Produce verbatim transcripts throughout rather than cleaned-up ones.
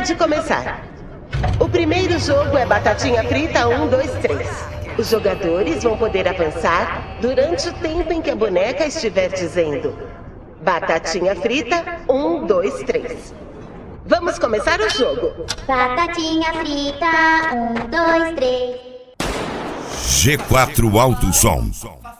Pode começar. O primeiro jogo é batatinha frita um, dois, três. Os jogadores vão poder avançar durante o tempo em que a boneca estiver dizendo batatinha frita um, dois, três. Vamos começar o jogo. Batatinha frita um, dois, três. G quatro Alto Som.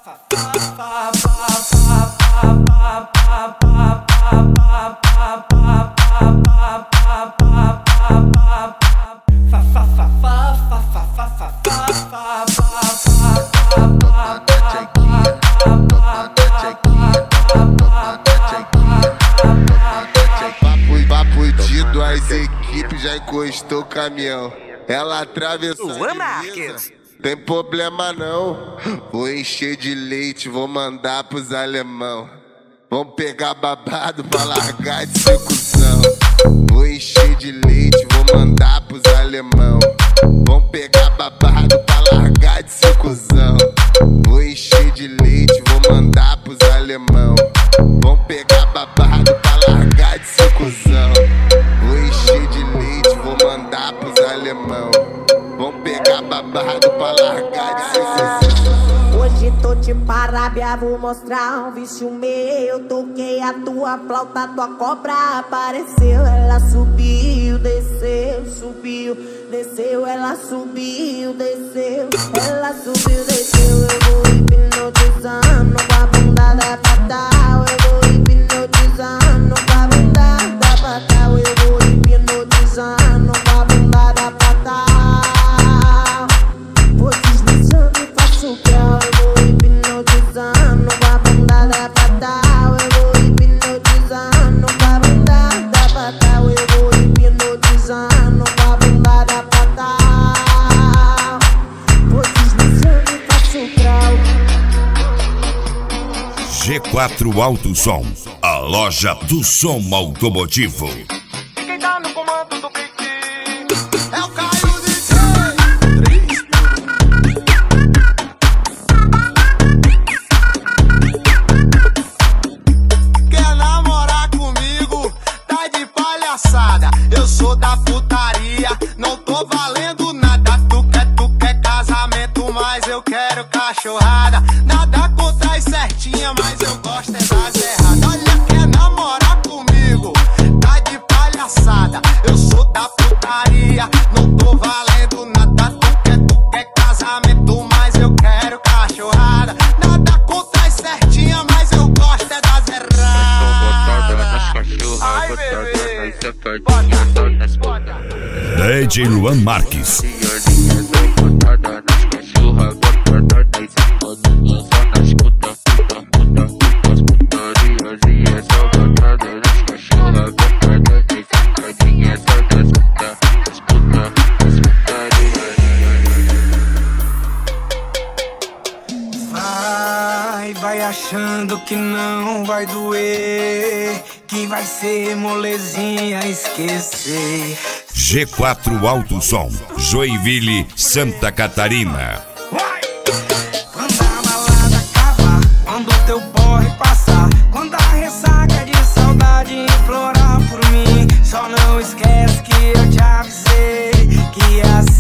Papudido, as equipes já encostou o caminhão. Ela atravessou a divisa. Tem problema não. Vou encher de leite, vou mandar pros alemão. Vão pegar babado pra largar de ser cuzão. Vou encher de leite, vou mandar pros alemão. Vão pegar babado pra largar de ser cuzão. Vou encher de leite, vou mandar pros alemão. Vão pegar babado pra largar de ser cuzão. Vou encher de leite, vou mandar pros alemão. Vão pegar babado pra largar de ser cuzão. Hoje tô de parábia, vou mostrar um vício meu. Toquei a tua flauta, tua cobra apareceu. Ela subiu, desceu, subiu, desceu. Ela subiu, desceu. Ela subiu, desceu. Eu vou hipnotizando com a bunda da patal. Eu vou hipnotizando com a bunda da patal. Eu vou hipnotizando com a bunda da patal. Vou deslizando e faço grau. Eu vou hipnotizando com a bunda da patal. Eu vou hipnotizando com a bunda da patal. Eu vou hipnotizando com a bunda da patal. Vou deslizando e faço grau. G quatro Alto Som, a loja do som automotivo. Quem tá no comando do beat É o Caio D J. Quer namorar comigo? Tá de palhaçada. Eu sou da putaria, não tô valendo nada. Tu quer, tu quer casamento, mas eu quero cachorrada. Nada contra as certinhas, mas eu gosto é das erradas. Olha, quer namorar comigo? Tá de palhaçada. Eu sou da putaria, não tô valendo nada. Tu quer, tu quer casamento, mas eu quero cachorrada. Nada contra as certinhas, mas eu gosto é das erradas. Ai, bebê, D J Luan Marques. Vai, vai achando que não vai doer, que vai ser molezinha esquecer. G quatro Alto Som, Joinville, Santa Catarina. Quando a balada acabar, quando o teu porre passar, quando a ressaca de saudade implorar por mim, só não esquece que eu te avisei que ia ser